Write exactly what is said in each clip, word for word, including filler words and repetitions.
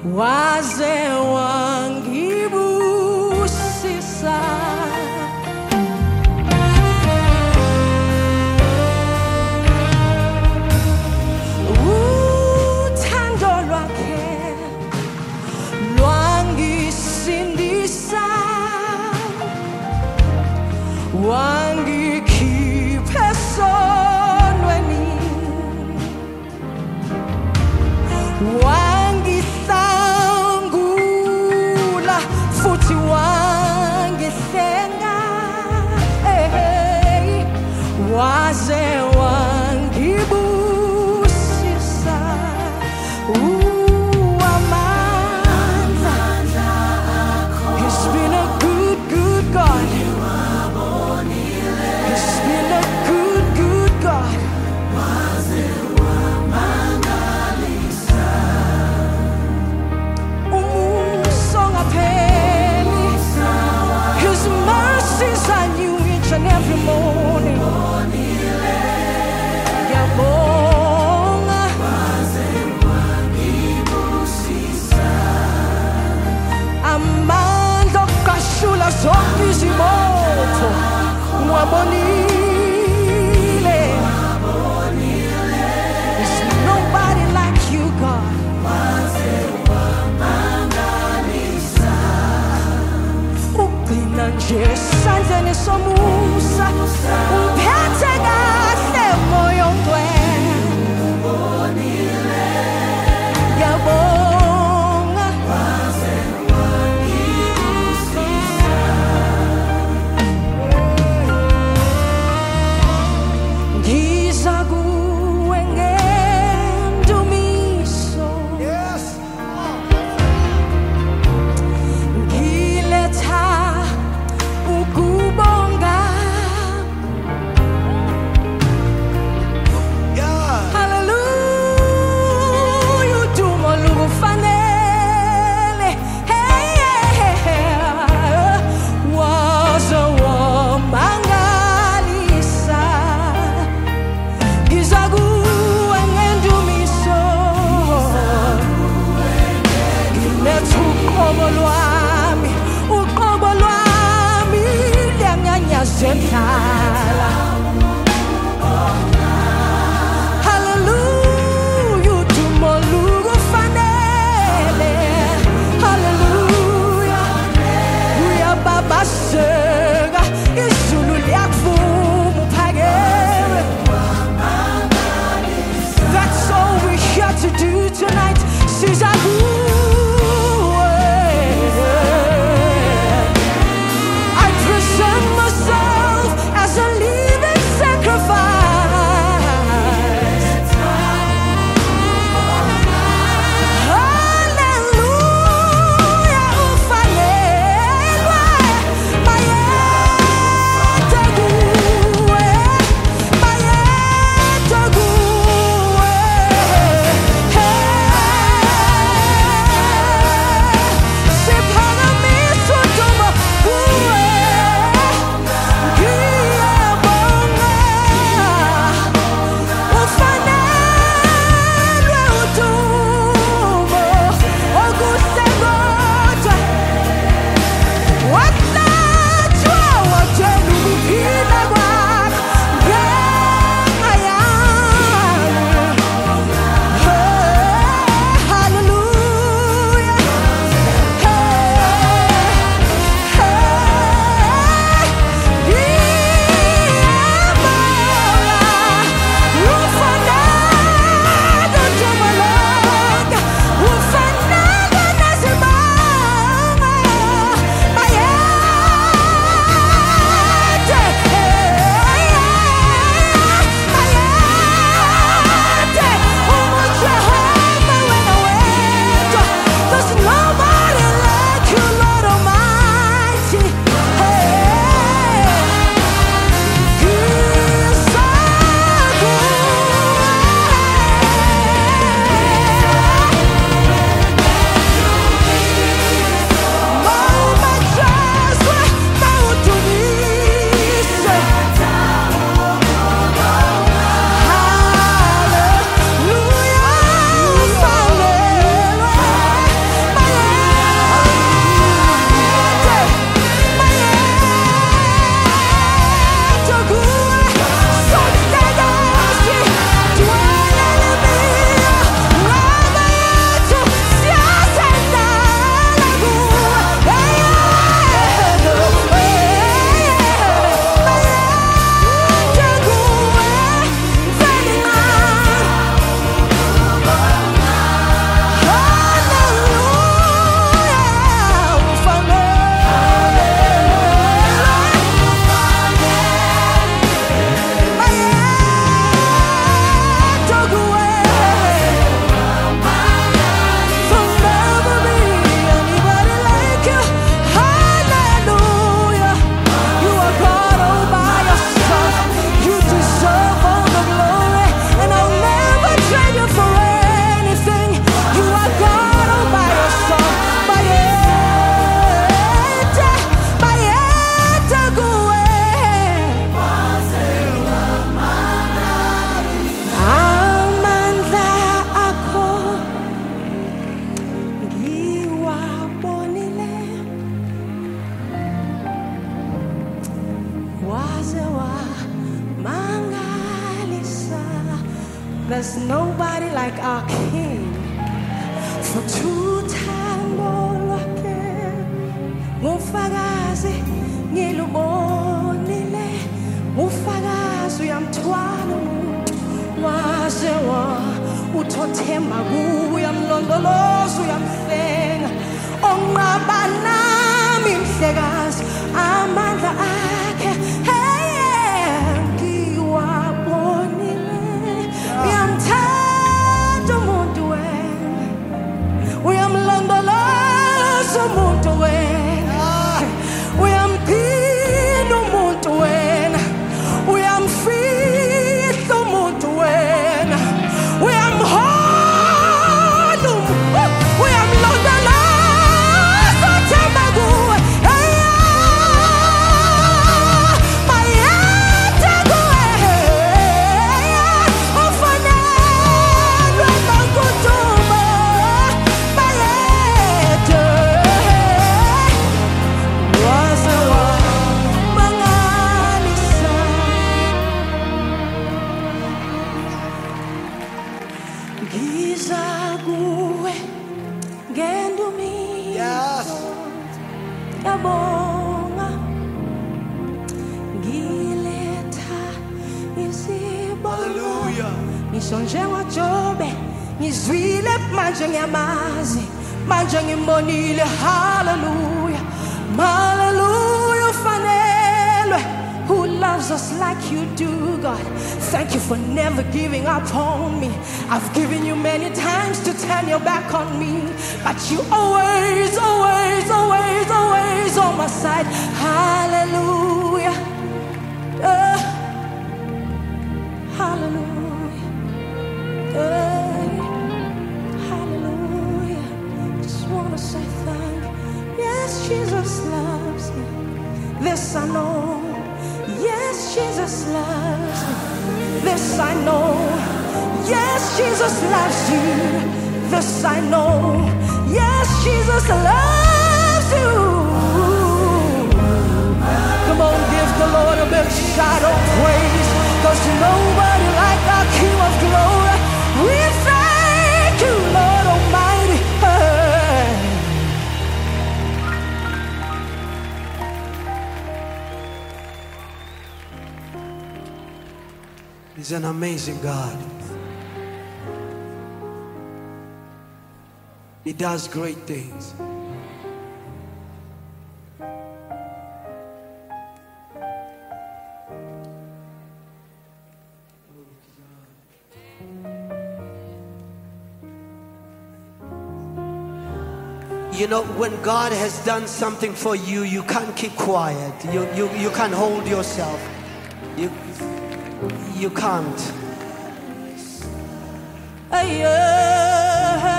waze wangibusisa. Uthando lwakhe lwangisindisa, wangikhipha esonweni, wangihlangula futhi wangihlenga, hey, waze wangibusisa. Ooh, amandla, he's been a good, good God. He's been a good, good God. His mercies I knew each and every morning. Yabonga, amandla okashula zonke izimoto. Wabonile, there's nobody like you, God. Nje esandleni somusa uphethe kahle moya ongcwele. Yabonga, ngiza kuwe ngendumiso, ngiletha ukubonga. Hallelujah, udumo lukufanele. Hey, hey, hey, waze wamangalisa. Ngiza kuwe ngendumiso, ngiletha uqobo lwami, uqobo lwami luyanyanyazela. Hallelujah, udumo lukufanele. Hallelujah, uyababaseka, izulu liyakuvuma uphakeme. That's all we're here to do tonight. Siza kuwe. I present myself as a there's nobody like our King. For tuthando lwakhe ngufakazi ngilubonile, ufakazi uyamthwala umuntu waze wa uthothema kuwe, uyamlondoloza uyamhlenga, onqaba nami mhlekazi amandla akhe. Hey, ngiwabonile, uyamthanda umuntu wena, uyamlondoloza umuntu wena, uyamphinda umuntu wena, uyamfihla umuntu wena, uyamhola, uyamlondoloza uthemba kuwe. Bayethe kuwe, ufanelwe nokudumo. Bayethe waze wamangalisa. Ngiza kuwe ngendumiso, ngiyabonga, ngiletha isibongo. Hallelujah. Ngisho njengoJobe, ngizwile manje ngiyamazi, manje ngimbonile. Hallelujah, hallelujah, ufanelwe. Who loves us like you do, God? Thank you for never giving up on me. I've given you many times to turn your back on me, but you always, always, always, always on my side. Hallelujah. Uh, hallelujah. Uh, hallelujah. Just want to say thank you. Yes, Jesus loves me. This I know. Yes, Jesus loves me. This I know. Yes, Jesus loves you. This I know. Yes, Jesus loves you. Come on, give the Lord a big shout of praise, 'cause nobody like our King of glory. We thank you, Lord Almighty. He's an amazing God. He does great things. You know, when God has done something for you, you can't keep quiet. You, you, you can't hold yourself. You, you can't. Ay, ay,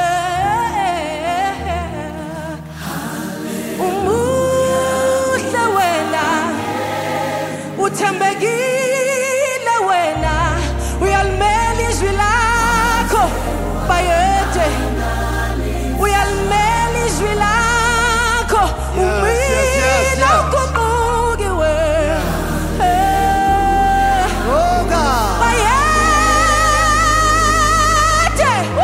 umuhle wena, uthembekile wena, uyalimela izwi lakho. Bayethe, uyalimela izwi lakho. Umile uguquki wena. Oh God. Bayethe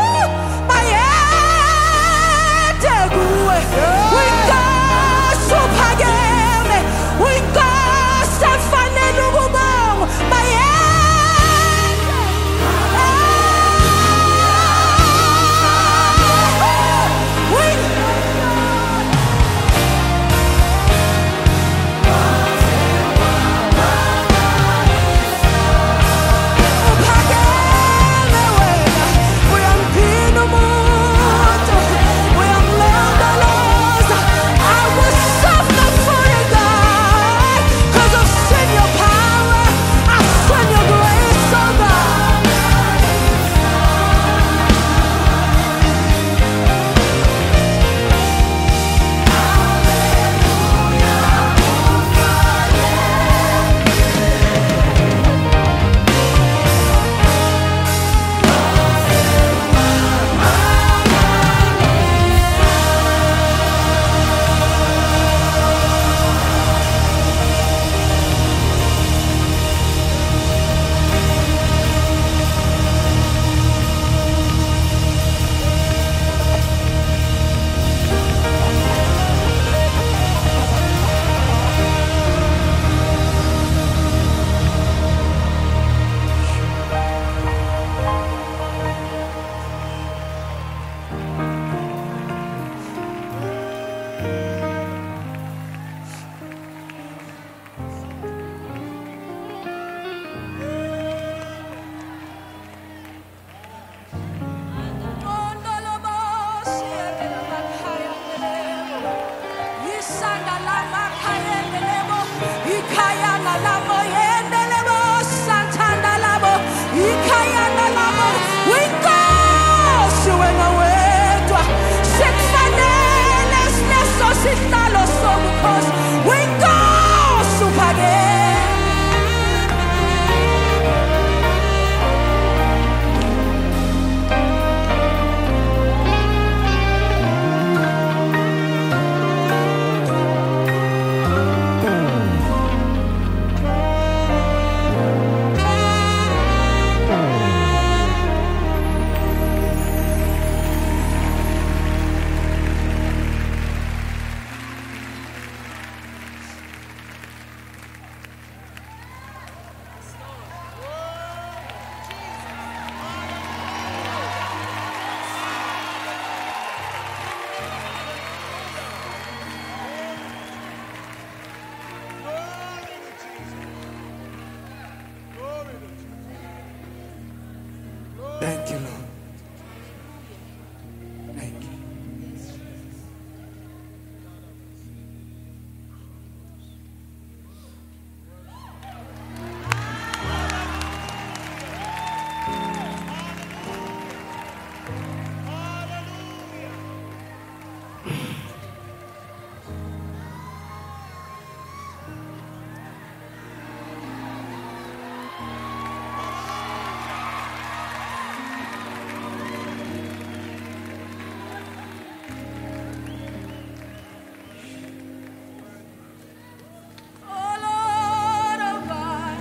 Oh Lord, oh God.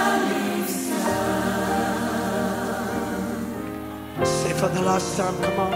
Say for the last time, come on.